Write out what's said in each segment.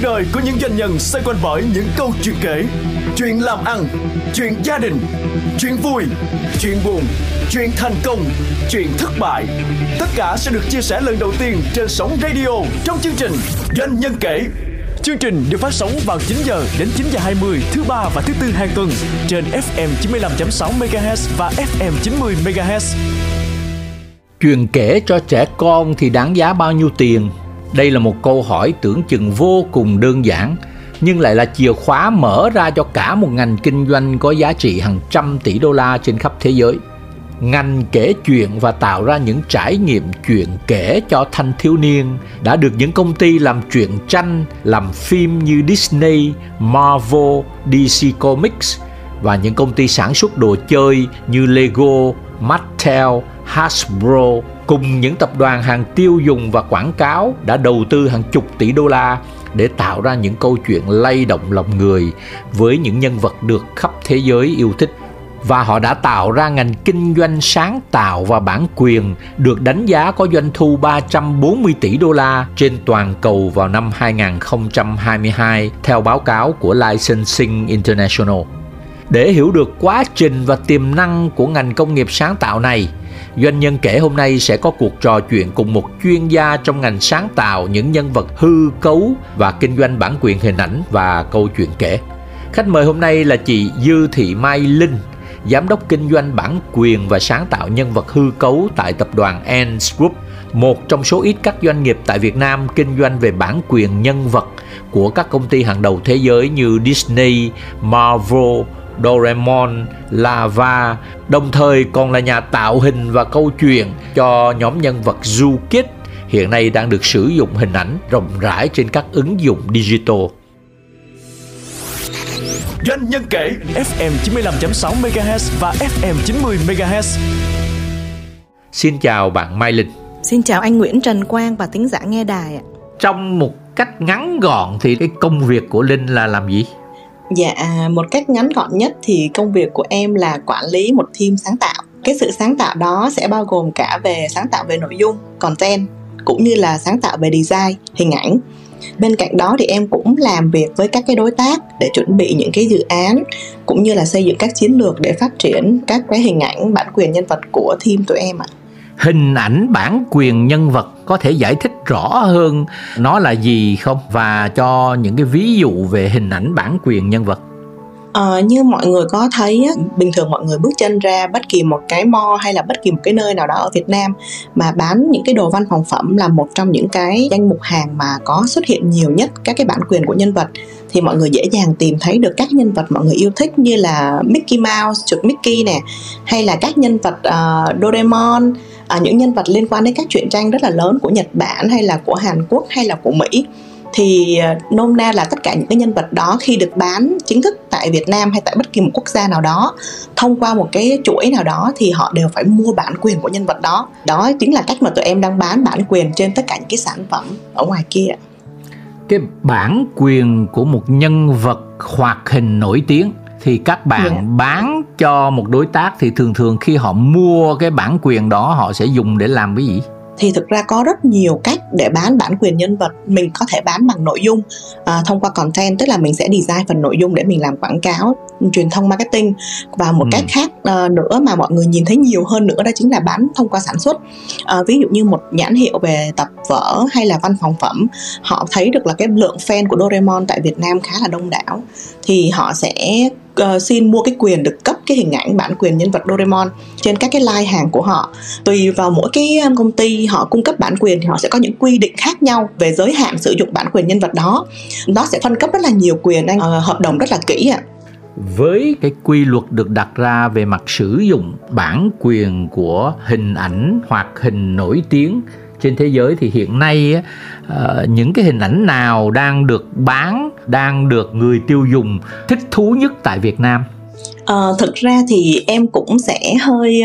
đời của những doanh nhân xoay quanh bởi những câu chuyện kể, chuyện làm ăn, chuyện gia đình, chuyện vui, chuyện buồn, chuyện thành công, chuyện thất bại. Tất cả sẽ được chia sẻ lần đầu tiên trên sóng radio trong chương trình Doanh nhân kể. Chương trình được phát sóng vào 9 giờ đến 9 giờ 20 thứ ba và thứ tư hàng tuần trên FM 95.6 MHz và FM 90 MHz. Chuyện kể cho trẻ con thì đáng giá bao nhiêu tiền? Đây là một câu hỏi tưởng chừng vô cùng đơn giản, nhưng lại là chìa khóa mở ra cho cả một ngành kinh doanh có giá trị hàng trăm tỷ đô la trên khắp thế giới. Ngành kể chuyện và tạo ra những trải nghiệm chuyện kể cho thanh thiếu niên đã được những công ty làm truyện tranh, làm phim như Disney, Marvel, DC Comics và những công ty sản xuất đồ chơi như Lego, Mattel, Hasbro cùng những tập đoàn hàng tiêu dùng và quảng cáo đã đầu tư hàng chục tỷ đô la để tạo ra những câu chuyện lay động lòng người với những nhân vật được khắp thế giới yêu thích. Và họ đã tạo ra ngành kinh doanh sáng tạo và bản quyền được đánh giá có doanh thu 340 tỷ đô la trên toàn cầu vào năm 2022 theo báo cáo của Licensing International. Để hiểu được quá trình và tiềm năng của ngành công nghiệp sáng tạo này, Doanh nhân kể hôm nay sẽ có cuộc trò chuyện cùng một chuyên gia trong ngành sáng tạo những nhân vật hư cấu và kinh doanh bản quyền hình ảnh và câu chuyện kể. Khách mời hôm nay là chị Dư Thị Mai Linh, Giám đốc kinh doanh bản quyền và sáng tạo nhân vật hư cấu tại tập đoàn Ants Group, một trong số ít các doanh nghiệp tại Việt Nam kinh doanh về bản quyền nhân vật của các công ty hàng đầu thế giới như Disney, Marvel, Doraemon, Lava, đồng thời còn là nhà tạo hình và câu chuyện cho nhóm nhân vật Zoo Kids, hiện nay đang được sử dụng hình ảnh rộng rãi trên các ứng dụng digital. Doanh nhân kể FM 95.6 MHz và FM 90 MHz. Xin chào bạn Mai Linh. Xin chào anh Nguyễn Trần Quang và thính giả nghe đài ạ. Trong một cách ngắn gọn thì cái công việc của Linh là làm gì? Dạ, một cách ngắn gọn nhất thì công việc của em là quản lý một team sáng tạo. Cái sự sáng tạo đó sẽ bao gồm cả về sáng tạo về nội dung, content, cũng như là sáng tạo về design, hình ảnh. Bên cạnh đó thì em cũng làm việc với các cái đối tác để chuẩn bị những cái dự án cũng như là xây dựng các chiến lược để phát triển các cái hình ảnh bản quyền nhân vật của team tụi em ạ. Hình ảnh bản quyền nhân vật có thể giải thích rõ hơn nó là gì không? Và cho những cái ví dụ về hình ảnh bản quyền nhân vật. Như mọi người có thấy, bình thường mọi người bước chân ra bất kỳ một cái mall hay là bất kỳ một cái nơi nào đó ở Việt Nam mà bán những cái đồ văn phòng phẩm là một trong những cái danh mục hàng mà có xuất hiện nhiều nhất các cái bản quyền của nhân vật, thì mọi người dễ dàng tìm thấy được các nhân vật mọi người yêu thích như là Mickey Mouse, chuột Mickey nè, hay là các nhân vật Doraemon, những nhân vật liên quan đến các truyện tranh rất là lớn của Nhật Bản hay là của Hàn Quốc hay là của Mỹ. Thì nôm na là tất cả những cái nhân vật đó khi được bán chính thức tại Việt Nam hay tại bất kỳ một quốc gia nào đó thông qua một cái chuỗi nào đó thì họ đều phải mua bản quyền của nhân vật đó. Đó chính là cách mà tụi em đang bán bản quyền trên tất cả những cái sản phẩm ở ngoài kia. Cái bản quyền của một nhân vật hoạt hình nổi tiếng thì các bạn bán cho một đối tác thì thường khi họ mua cái bản quyền đó họ sẽ dùng để làm cái gì? Thì thực ra có rất nhiều cách để bán bản quyền nhân vật. Mình có thể bán bằng nội dung thông qua content, tức là mình sẽ design phần nội dung để mình làm quảng cáo, truyền thông marketing. Và một cách khác nữa mà mọi người nhìn thấy nhiều hơn nữa đó chính là bán thông qua sản xuất. Ví dụ như một nhãn hiệu về tập vở hay là văn phòng phẩm, họ thấy được là cái lượng fan của Doraemon tại Việt Nam khá là đông đảo, thì họ sẽ xin mua cái quyền được cấp cái hình ảnh bản quyền nhân vật Doraemon trên các cái line hàng của họ. Tùy vào mỗi cái công ty họ cung cấp bản quyền thì họ sẽ có những quy định khác nhau về giới hạn sử dụng bản quyền nhân vật đó. Nó sẽ phân cấp rất là nhiều quyền, hợp đồng rất là kỹ ạ. Với cái quy luật được đặt ra về mặt sử dụng bản quyền của hình ảnh hoạt hình nổi tiếng trên thế giới thì hiện nay những cái hình ảnh nào đang được bán, đang được người tiêu dùng thích thú nhất tại Việt Nam? Thực ra thì em cũng sẽ hơi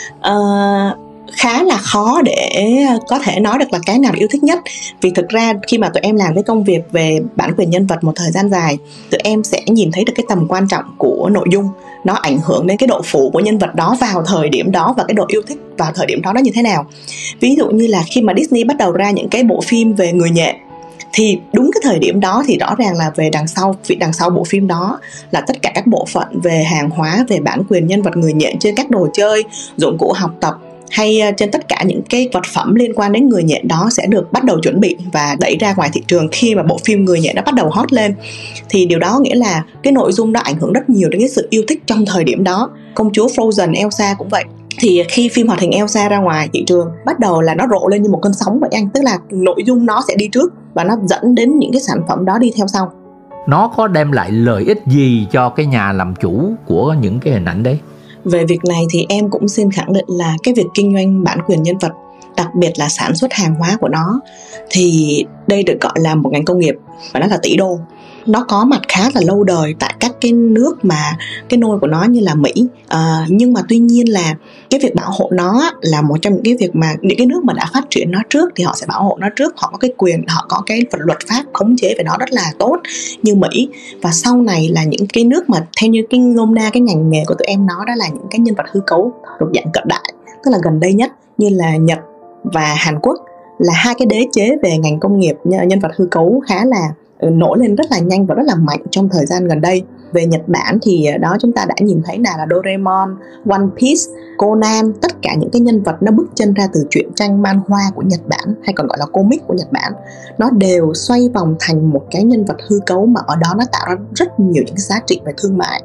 khá là khó để có thể nói được là cái nào yêu thích nhất. Vì thực ra khi mà tụi em làm cái công việc về bản quyền nhân vật một thời gian dài, tụi em sẽ nhìn thấy được cái tầm quan trọng của nội dung. Nó ảnh hưởng đến cái độ phủ của nhân vật đó vào thời điểm đó và cái độ yêu thích vào thời điểm đó nó như thế nào. Ví dụ như là khi mà Disney bắt đầu ra những cái bộ phim về người nhện Thì đúng cái thời điểm đó thì rõ ràng là về đằng sau bộ phim đó là tất cả các bộ phận về hàng hóa, về bản quyền nhân vật người nhện trên các đồ chơi, dụng cụ học tập hay trên tất cả những cái vật phẩm liên quan đến người nhện đó sẽ được bắt đầu chuẩn bị và đẩy ra ngoài thị trường khi mà bộ phim người nhện nó bắt đầu hot lên. Thì điều đó nghĩa là cái nội dung đó ảnh hưởng rất nhiều đến cái sự yêu thích trong thời điểm đó. Công chúa Frozen, Elsa cũng vậy. Thì khi phim hoạt hình Elsa ra ngoài thị trường, bắt đầu là nó rộ lên như một cơn sóng vậy anh. Tức là nội dung nó sẽ đi trước và nó dẫn đến những cái sản phẩm đó đi theo sau. Nó có đem lại lợi ích gì cho cái nhà làm chủ của những cái hình ảnh đấy? Về việc này thì em cũng xin khẳng định là cái việc kinh doanh bản quyền nhân vật, đặc biệt là sản xuất hàng hóa của nó, thì đây được gọi là một ngành công nghiệp và nó là tỷ đô. Nó có mặt khá là lâu đời tại các cái nước mà cái nôi của nó như là Mỹ, nhưng mà tuy nhiên là cái việc bảo hộ nó là một trong những cái việc mà những cái nước mà đã phát triển nó trước thì họ sẽ bảo hộ nó trước, họ có cái quyền, họ có cái luật pháp khống chế về nó rất là tốt như Mỹ. Và sau này là những cái nước mà theo như cái nôm na cái ngành nghề của tụi em nói đó là những cái nhân vật hư cấu thuộc dạng cận đại, tức là gần đây nhất như là Nhật và Hàn Quốc là hai cái đế chế về ngành công nghiệp nhân vật hư cấu khá là nổi lên rất là nhanh và rất là mạnh trong thời gian gần đây. Về Nhật Bản thì đó chúng ta đã nhìn thấy là Doraemon, One Piece, Conan, tất cả những cái nhân vật nó bước chân ra từ truyện tranh manhwa của Nhật Bản hay còn gọi là comic của Nhật Bản, nó đều xoay vòng thành một cái nhân vật hư cấu mà ở đó nó tạo ra rất nhiều những cái giá trị về thương mại.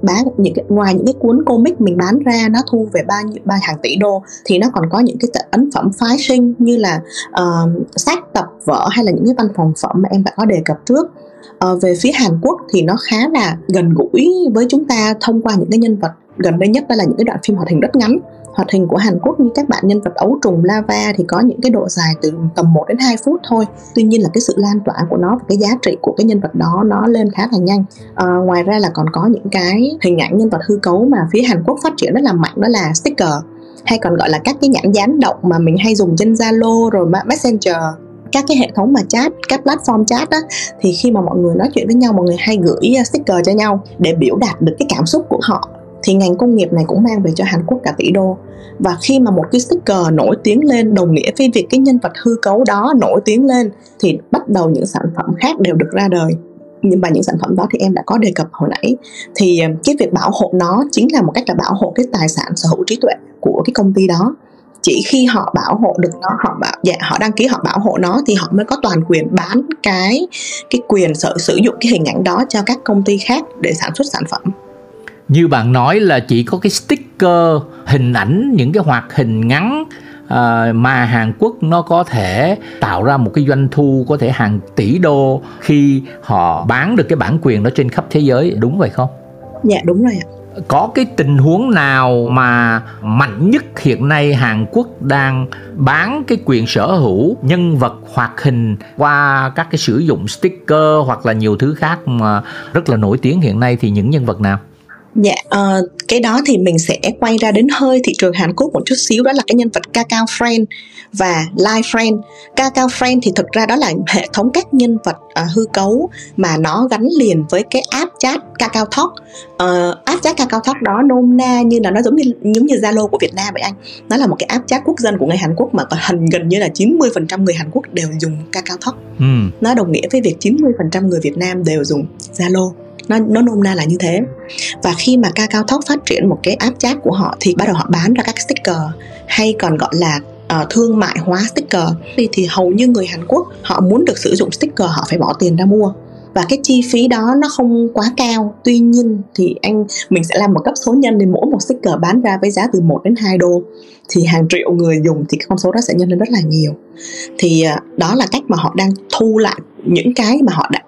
Ngoài những cái cuốn comic mình bán ra nó thu về ba hàng tỷ đô thì nó còn có những cái ấn phẩm phái sinh như là sách, tập, vở hay là những cái văn phòng phẩm mà em đã có đề cập trước. Về phía Hàn Quốc thì nó khá là gần gũi với chúng ta thông qua những cái nhân vật gần đây nhất, đó là những cái đoạn phim hoạt hình rất ngắn. Hoạt hình của Hàn Quốc như các bạn nhân vật ấu trùng lava thì có những cái độ dài từ tầm 1 đến 2 phút thôi. Tuy nhiên là cái sự lan tỏa của nó và cái giá trị của cái nhân vật đó nó lên khá là nhanh. Ngoài ra là còn có những cái hình ảnh nhân vật hư cấu mà phía Hàn Quốc phát triển rất là mạnh, đó là sticker hay còn gọi là các cái nhãn dán động mà mình hay dùng trên Zalo rồi Messenger, các cái hệ thống mà chat, các platform chat á, thì khi mà mọi người nói chuyện với nhau, mọi người hay gửi sticker cho nhau để biểu đạt được cái cảm xúc của họ. Thì ngành công nghiệp này cũng mang về cho Hàn Quốc cả tỷ đô. Và khi mà một cái sticker nổi tiếng lên đồng nghĩa với việc cái nhân vật hư cấu đó nổi tiếng lên thì bắt đầu những sản phẩm khác đều được ra đời. Nhưng mà những sản phẩm đó thì em đã có đề cập hồi nãy. Thì cái việc bảo hộ nó chính là một cách là bảo hộ cái tài sản sở hữu trí tuệ của cái công ty đó. Chỉ khi họ bảo hộ được nó, họ đăng ký họ bảo hộ nó thì họ mới có toàn quyền bán cái quyền sử dụng cái hình ảnh đó cho các công ty khác để sản xuất sản phẩm. Như bạn nói là chỉ có cái sticker, hình ảnh, những cái hoạt hình ngắn mà Hàn Quốc nó có thể tạo ra một cái doanh thu có thể hàng tỷ đô khi họ bán được cái bản quyền đó trên khắp thế giới, đúng vậy không? Dạ đúng rồi ạ. Có cái tình huống nào mà mạnh nhất hiện nay Hàn Quốc đang bán cái quyền sở hữu nhân vật hoạt hình qua các cái sử dụng sticker hoặc là nhiều thứ khác mà rất là nổi tiếng hiện nay thì những nhân vật nào? Dạ, cái đó thì mình sẽ quay ra đến hơi thị trường Hàn Quốc một chút xíu, đó là cái nhân vật Kakao Friend và Line Friend. Kakao Friend thì thực ra đó là hệ thống các nhân vật hư cấu mà nó gắn liền với cái app chat Kakao Talk. App chat Kakao Talk đó nôm na như là nó giống như Zalo của Việt Nam vậy anh. Nó là một cái app chat quốc dân của người Hàn Quốc mà gần như là 90% người Hàn Quốc đều dùng Kakao Talk. Nó đồng nghĩa với việc 90% người Việt Nam đều dùng Zalo. Nó nôm na là như thế. Và khi mà Kakao Talk phát triển một cái app chat của họ thì bắt đầu họ bán ra các sticker hay còn gọi là thương mại hóa sticker. Thì hầu như người Hàn Quốc họ muốn được sử dụng sticker họ phải bỏ tiền ra mua. Và cái chi phí đó nó không quá cao. Tuy nhiên thì mình sẽ làm một cấp số nhân để mỗi một sticker bán ra với giá từ 1 đến 2 đô. Thì hàng triệu người dùng thì con số đó sẽ nhân lên rất là nhiều. Thì đó là cách mà họ đang thu lại những cái mà họ đã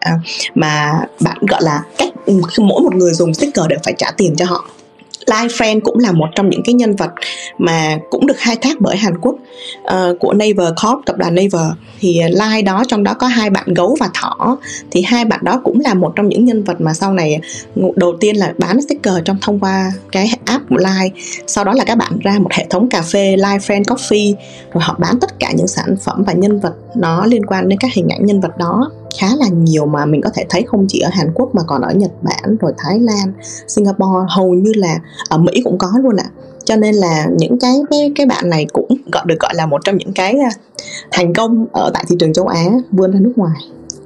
mà bạn gọi là cách mỗi một người dùng sticker đều phải trả tiền cho họ. Line Friend cũng là một trong những cái nhân vật mà cũng được khai thác bởi Hàn Quốc của Naver Corp, tập đoàn Naver. Thì Line đó trong đó có 2 bạn gấu và thỏ. Thì 2 bạn đó cũng là một trong những nhân vật mà sau này đầu tiên là bán sticker thông qua cái app của Line. Sau đó là các bạn ra một hệ thống cà phê Line Friend Coffee, rồi họ bán tất cả những sản phẩm và nhân vật nó liên quan đến các hình ảnh nhân vật đó khá là nhiều, mà mình có thể thấy không chỉ ở Hàn Quốc mà còn ở Nhật Bản, rồi Thái Lan, Singapore, hầu như là ở Mỹ cũng có luôn ạ. Cho nên là những cái bạn này cũng được gọi là một trong những cái thành công ở tại thị trường châu Á vươn ra nước ngoài.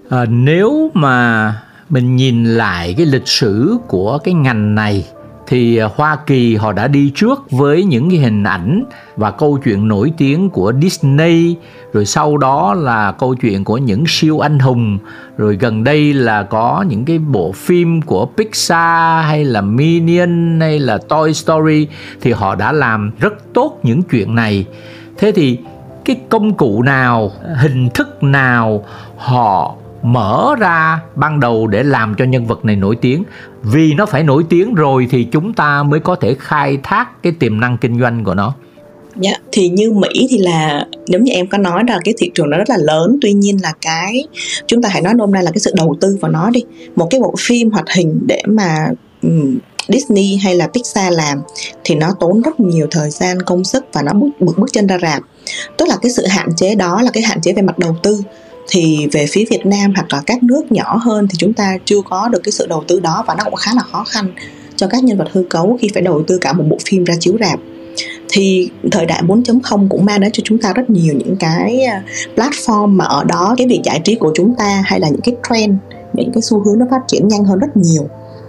Nếu mà mình nhìn lại cái lịch sử của cái ngành này thì Hoa Kỳ họ đã đi trước với những cái hình ảnh và câu chuyện nổi tiếng của Disney, rồi sau đó là câu chuyện của những siêu anh hùng, rồi gần đây là có những cái bộ phim của Pixar hay là Minion hay là Toy Story, thì họ đã làm rất tốt những chuyện này. Thế thì cái công cụ nào, hình thức nào họ mở ra ban đầu để làm cho nhân vật này nổi tiếng? Vì nó phải nổi tiếng rồi thì chúng ta mới có thể khai thác cái tiềm năng kinh doanh của nó. Dạ, thì như Mỹ thì là giống như em có nói là cái thị trường nó rất là lớn, tuy nhiên là cái chúng ta hãy nói nôm na là cái sự đầu tư vào nó đi. Một cái bộ phim hoạt hình để mà Disney hay là Pixar làm thì nó tốn rất nhiều thời gian, công sức và nó bước chân ra rạp. Tức là cái sự hạn chế đó là cái hạn chế về mặt đầu tư. Thì về phía Việt Nam hoặc là các nước nhỏ hơn thì chúng ta chưa có được cái sự đầu tư đó, và nó cũng khá là khó khăn cho các nhân vật hư cấu khi phải đầu tư cả một bộ phim ra chiếu rạp. Thì thời đại 4.0 cũng mang đến cho chúng ta rất nhiều những cái platform mà ở đó cái việc giải trí của chúng ta hay là những cái trend, những cái xu hướng nó phát triển nhanh hơn rất nhiều.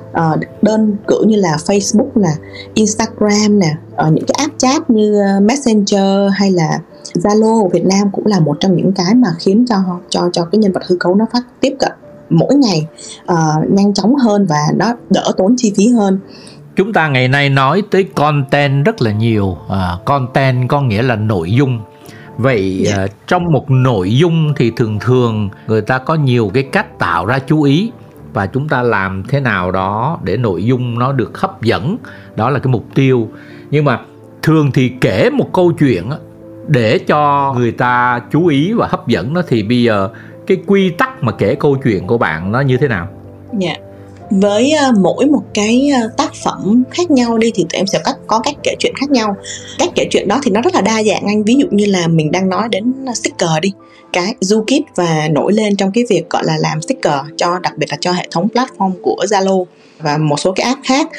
Đơn cử như là Facebook nè, Instagram nè, những cái app chat như Messenger hay là Zalo Việt Nam cũng là một trong những cái mà khiến cho cái nhân vật hư cấu nó tiếp cận mỗi ngày nhanh chóng hơn và nó đỡ tốn chi phí hơn. Chúng ta ngày nay nói tới content rất là nhiều. Content có nghĩa là nội dung. Vậy trong một nội dung thì thường người ta có nhiều cái cách tạo ra chú ý, và chúng ta làm thế nào đó để nội dung nó được hấp dẫn, đó là cái mục tiêu. Nhưng mà thường thì kể một câu chuyện để cho người ta chú ý và hấp dẫn nó, thì bây giờ cái quy tắc mà kể câu chuyện của bạn nó như thế nào? Dạ, với mỗi một cái tác phẩm khác nhau đi thì tụi em sẽ có cách kể chuyện khác nhau. Cách kể chuyện đó thì nó rất là đa dạng anh. Ví dụ như là mình đang nói đến sticker đi, cái ZooKids và nổi lên trong cái việc gọi là làm sticker cho, đặc biệt là cho hệ thống platform của Zalo và một số cái app khác.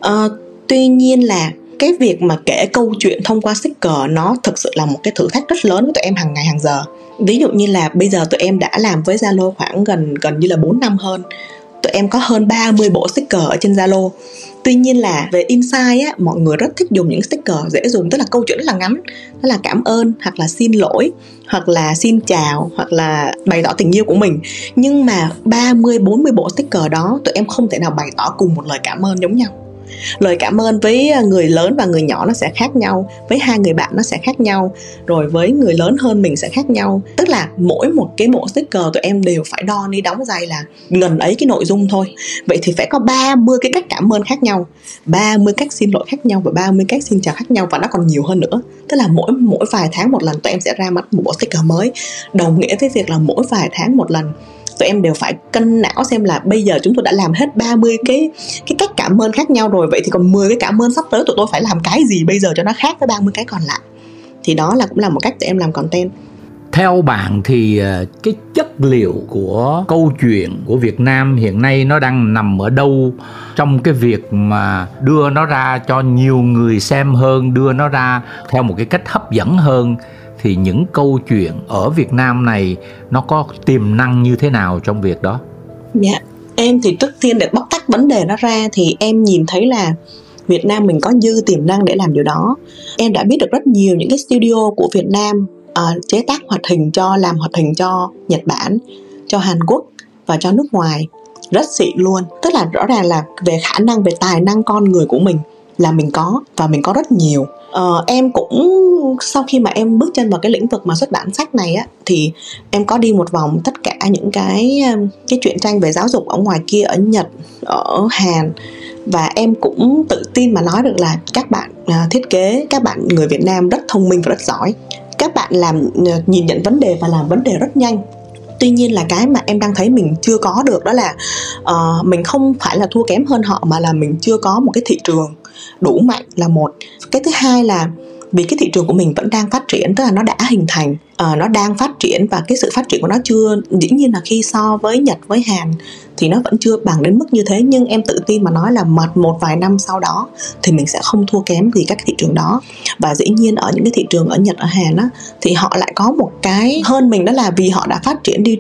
Tuy nhiên là cái việc mà kể câu chuyện thông qua sticker nó thực sự là một cái thử thách rất lớn với tụi em hàng ngày hàng giờ. Ví dụ như là bây giờ tụi em đã làm với Zalo khoảng gần như là 4 năm hơn. Tụi em có hơn 30 bộ sticker ở trên Zalo. Tuy nhiên là về insight á, mọi người rất thích dùng những sticker dễ dùng, tức là câu chuyện rất là ngắn, đó là cảm ơn hoặc là xin lỗi hoặc là xin chào hoặc là bày tỏ tình yêu của mình. Nhưng mà 30-40 bộ sticker đó tụi em không thể nào bày tỏ cùng một lời cảm ơn giống nhau. Lời cảm ơn với người lớn và người nhỏ nó sẽ khác nhau, với hai người bạn nó sẽ khác nhau, rồi với người lớn hơn mình sẽ khác nhau. Tức là mỗi một cái bộ sticker tụi em đều phải đo ni đóng giày là ngần ấy cái nội dung thôi. Vậy thì phải có 30 cái cách cảm ơn khác nhau, 30 cách xin lỗi khác nhau và 30 cách xin chào khác nhau, và nó còn nhiều hơn nữa. Tức là mỗi vài tháng một lần tụi em sẽ ra mắt một bộ sticker mới, đồng nghĩa với việc là mỗi vài tháng một lần tụi em đều phải cân não xem là bây giờ chúng tôi đã làm hết 30 cái cách cảm ơn khác nhau rồi, vậy thì còn 10 cái cảm ơn sắp tới tụi tôi phải làm cái gì bây giờ cho nó khác với 30 cái còn lại. Thì đó cũng là một cách tụi em làm content. Theo bạn thì cái chất liệu của câu chuyện của Việt Nam hiện nay nó đang nằm ở đâu trong cái việc mà đưa nó ra cho nhiều người xem hơn, đưa nó ra theo một cái cách hấp dẫn hơn? Thì những câu chuyện ở Việt Nam này nó có tiềm năng như thế nào trong việc đó? Dạ, em thì trước tiên để bóc tách vấn đề nó ra thì em nhìn thấy là Việt Nam mình có dư tiềm năng để làm điều đó. Em đã biết được rất nhiều những cái studio của Việt Nam chế tác làm hoạt hình cho Nhật Bản, cho Hàn Quốc và cho nước ngoài rất xịn luôn. Tức là rõ ràng là về khả năng, về tài năng con người của mình là mình có, và mình có rất nhiều. Em cũng sau khi mà em bước chân vào cái lĩnh vực mà xuất bản sách này á, thì em có đi một vòng tất cả những cái truyện tranh về giáo dục ở ngoài kia, ở Nhật, ở Hàn, và em cũng tự tin mà nói được là các bạn thiết kế, các bạn người Việt Nam rất thông minh và rất giỏi. Các bạn nhìn nhận vấn đề và làm vấn đề rất nhanh. Tuy nhiên là cái mà em đang thấy mình chưa có được đó là mình không phải là thua kém hơn họ, mà là mình chưa có một cái thị trường đủ mạnh là một. Cái thứ hai là vì cái thị trường của mình vẫn đang phát triển, tức là nó đã hình thành, nó đang phát triển, và cái sự phát triển của nó chưa, dĩ nhiên là khi so với Nhật, với Hàn thì nó vẫn chưa bằng đến mức như thế, nhưng em tự tin mà nói là một vài năm sau đó thì mình sẽ không thua kém gì các thị trường đó. Và dĩ nhiên ở những cái thị trường ở Nhật, ở Hàn á, thì họ lại có một cái hơn mình, đó là vì họ đã phát triển đi trước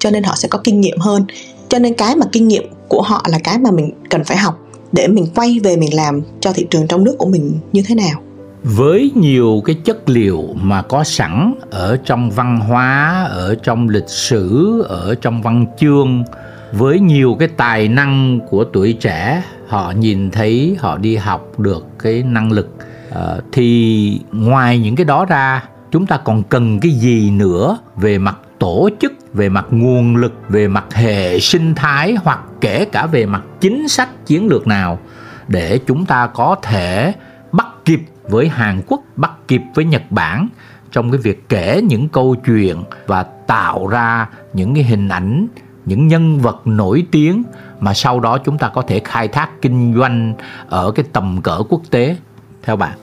cho nên họ sẽ có kinh nghiệm hơn. Cho nên cái mà kinh nghiệm của họ là cái mà mình cần phải học để mình quay về mình làm cho thị trường trong nước của mình như thế nào. Với nhiều cái chất liệu mà có sẵn ở trong văn hóa, ở trong lịch sử, ở trong văn chương, với nhiều cái tài năng của tuổi trẻ, họ nhìn thấy, họ đi học được cái năng lực, thì ngoài những cái đó ra, chúng ta còn cần cái gì nữa về mặt tổ chức, về mặt nguồn lực, về mặt hệ sinh thái, hoặc kể cả về mặt chính sách chiến lược nào để chúng ta có thể bắt kịp với Hàn Quốc, bắt kịp với Nhật Bản trong cái việc kể những câu chuyện và tạo ra những cái hình ảnh, những nhân vật nổi tiếng mà sau đó chúng ta có thể khai thác kinh doanh ở cái tầm cỡ quốc tế, theo bạn?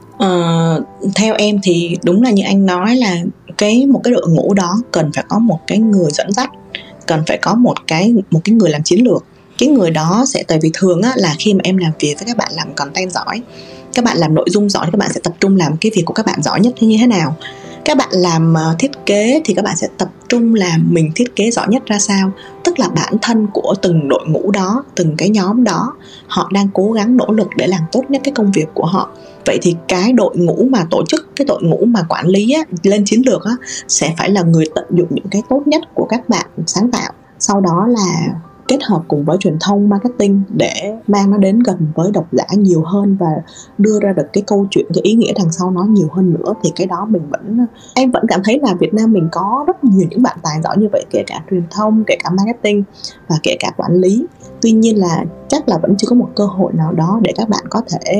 Theo em thì đúng là như anh nói là một cái đội ngũ đó cần phải có một cái người dẫn dắt, cần phải có một cái người làm chiến lược. Cái người đó sẽ, tại vì thường á, là khi mà em làm việc với các bạn làm content giỏi, các bạn làm nội dung giỏi thì các bạn sẽ tập trung làm cái việc của các bạn giỏi nhất như thế nào. Các bạn làm thiết kế thì các bạn sẽ tập trung làm mình thiết kế giỏi nhất ra sao. Tức là bản thân của từng đội ngũ đó, từng cái nhóm đó, họ đang cố gắng nỗ lực để làm tốt nhất cái công việc của họ. Vậy thì cái đội ngũ mà tổ chức, cái đội ngũ mà quản lý á, lên chiến lược á, sẽ phải là người tận dụng những cái tốt nhất của các bạn sáng tạo. Sau đó là kết hợp cùng với truyền thông marketing để mang nó đến gần với độc giả nhiều hơn và đưa ra được cái câu chuyện, cái ý nghĩa đằng sau nó nhiều hơn nữa. Thì cái đó em vẫn cảm thấy là Việt Nam mình có rất nhiều những bạn tài giỏi như vậy, kể cả truyền thông, kể cả marketing và kể cả quản lý. Tuy nhiên là chắc là vẫn chưa có một cơ hội nào đó để các bạn có thể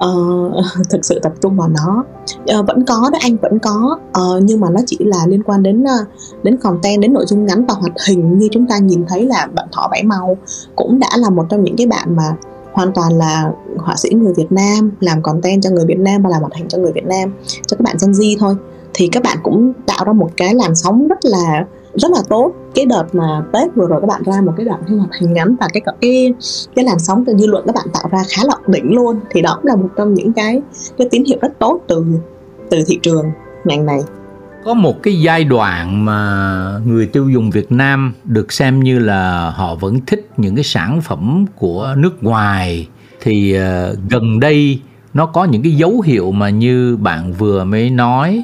thực sự tập trung vào nó. Vẫn có đó anh, vẫn có, nhưng mà nó chỉ là liên quan đến content, đến nội dung ngắn và hoạt hình. Như chúng ta nhìn thấy là bạn Thỏ Bảy Màu cũng đã là một trong những cái bạn mà hoàn toàn là họa sĩ người Việt Nam, làm content cho người Việt Nam và làm hoạt hình cho người Việt Nam, cho các bạn Gen Z thôi. Thì các bạn cũng tạo ra một cái làn sóng rất là tốt. Cái đợt mà Tết vừa rồi các bạn ra một cái đoạn phim hoạt hình ngắn và cái làn sóng từ dư luận các bạn tạo ra khá là đỉnh luôn. Thì đó là một trong những cái tín hiệu rất tốt từ thị trường ngành này. Có một cái giai đoạn mà người tiêu dùng Việt Nam được xem như là họ vẫn thích những cái sản phẩm của nước ngoài. Thì gần đây nó có những cái dấu hiệu mà như bạn vừa mới nói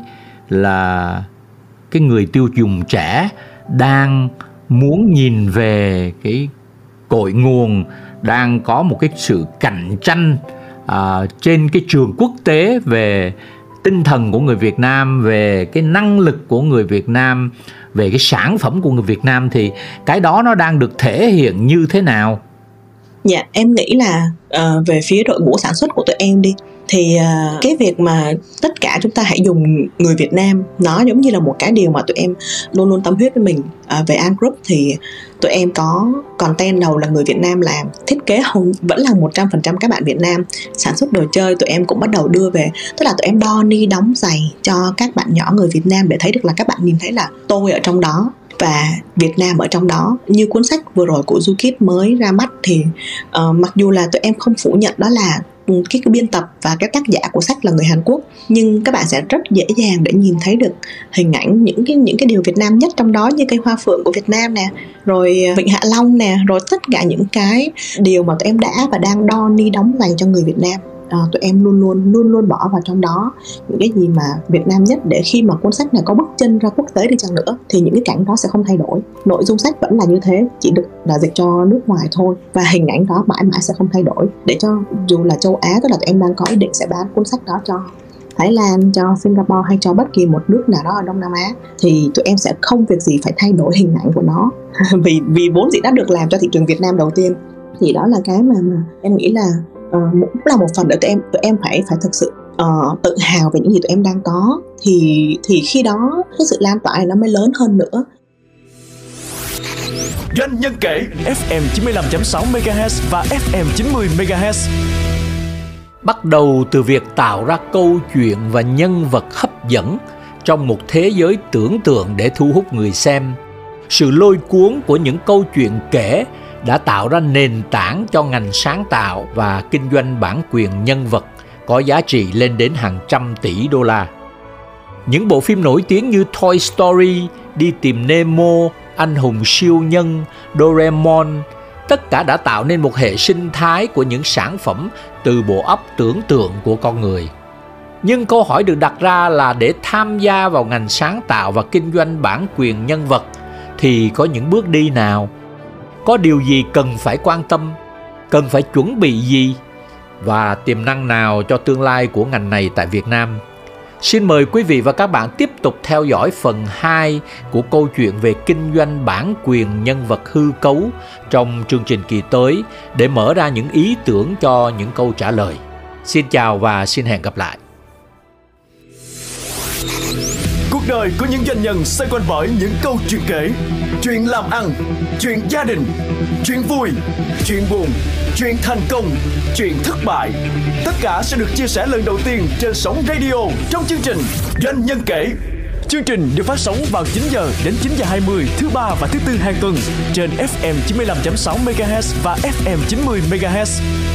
là cái người tiêu dùng trẻ đang muốn nhìn về cái cội nguồn, đang có một cái sự cạnh tranh trên cái trường quốc tế về tinh thần của người Việt Nam, về cái năng lực của người Việt Nam, về cái sản phẩm của người Việt Nam. Thì cái đó nó đang được thể hiện như thế nào? Dạ, em nghĩ là về phía đội ngũ sản xuất của tụi em đi, thì cái việc mà tất cả chúng ta hãy dùng người Việt Nam, nó giống như là một cái điều mà tụi em luôn luôn tâm huyết với mình. Về An Group thì tụi em có content đầu là người Việt Nam làm, thiết kế vẫn là 100% các bạn Việt Nam, sản xuất đồ chơi tụi em cũng bắt đầu đưa về, tức là tụi em đo ni đóng giày cho các bạn nhỏ người Việt Nam để thấy được là các bạn nhìn thấy là tôi ở trong đó và Việt Nam ở trong đó. Như cuốn sách vừa rồi của Du Kid mới ra mắt thì mặc dù là tụi em không phủ nhận đó là cái biên tập và cái tác giả của sách là người Hàn Quốc, nhưng các bạn sẽ rất dễ dàng để nhìn thấy được hình ảnh những cái điều Việt Nam nhất trong đó, như cây hoa phượng của Việt Nam nè, rồi Vịnh Hạ Long nè, rồi tất cả những cái điều mà tụi em đã và đang đo ni đóng dành cho người Việt Nam. Tụi em luôn luôn bỏ vào trong đó những cái gì mà Việt Nam nhất, để khi mà cuốn sách này có bước chân ra quốc tế đi chăng nữa thì những cái cảnh đó sẽ không thay đổi. Nội dung sách vẫn là như thế, chỉ được là dịch cho nước ngoài thôi, và hình ảnh đó mãi mãi sẽ không thay đổi, để cho dù là châu Á, tức là tụi em đang có ý định sẽ bán cuốn sách đó cho Thái Lan, cho Singapore hay cho bất kỳ một nước nào đó ở Đông Nam Á, thì tụi em sẽ không việc gì phải thay đổi hình ảnh của nó vì vốn dĩ đã được làm cho thị trường Việt Nam đầu tiên. Thì đó là cái mà em nghĩ là cũng là một phần để tụi em phải thực sự tự hào về những gì tụi em đang có, thì khi đó cái sự lan tỏa này nó mới lớn hơn nữa. Doanh nhân kể FM 95.6 MHz và FM 90 MHz. Bắt đầu từ việc tạo ra câu chuyện và nhân vật hấp dẫn trong một thế giới tưởng tượng để thu hút người xem, sự lôi cuốn của những câu chuyện kể đã tạo ra nền tảng cho ngành sáng tạo và kinh doanh bản quyền nhân vật có giá trị lên đến hàng trăm tỷ đô la. Những bộ phim nổi tiếng như Toy Story, Đi tìm Nemo, Anh hùng siêu nhân, Doraemon, tất cả đã tạo nên một hệ sinh thái của những sản phẩm từ bộ óc tưởng tượng của con người. Nhưng câu hỏi được đặt ra là để tham gia vào ngành sáng tạo và kinh doanh bản quyền nhân vật thì có những bước đi nào? Có điều gì cần phải quan tâm? Cần phải chuẩn bị gì? Và tiềm năng nào cho tương lai của ngành này tại Việt Nam? Xin mời quý vị và các bạn tiếp tục theo dõi phần 2 của câu chuyện về kinh doanh bản quyền nhân vật hư cấu trong chương trình kỳ tới để mở ra những ý tưởng cho những câu trả lời. Xin chào và xin hẹn gặp lại. Cuộc đời của những doanh nhân xoay quanh bởi những câu chuyện kể, chuyện làm ăn, chuyện gia đình, chuyện vui, chuyện buồn, chuyện thành công, chuyện thất bại. Tất cả sẽ được chia sẻ lần đầu tiên trên sóng radio trong chương trình Doanh nhân kể. Chương trình được phát sóng vào 9 giờ đến 9 giờ 20 thứ ba và thứ tư hàng tuần trên FM 95.6 MHz và FM 90 MHz.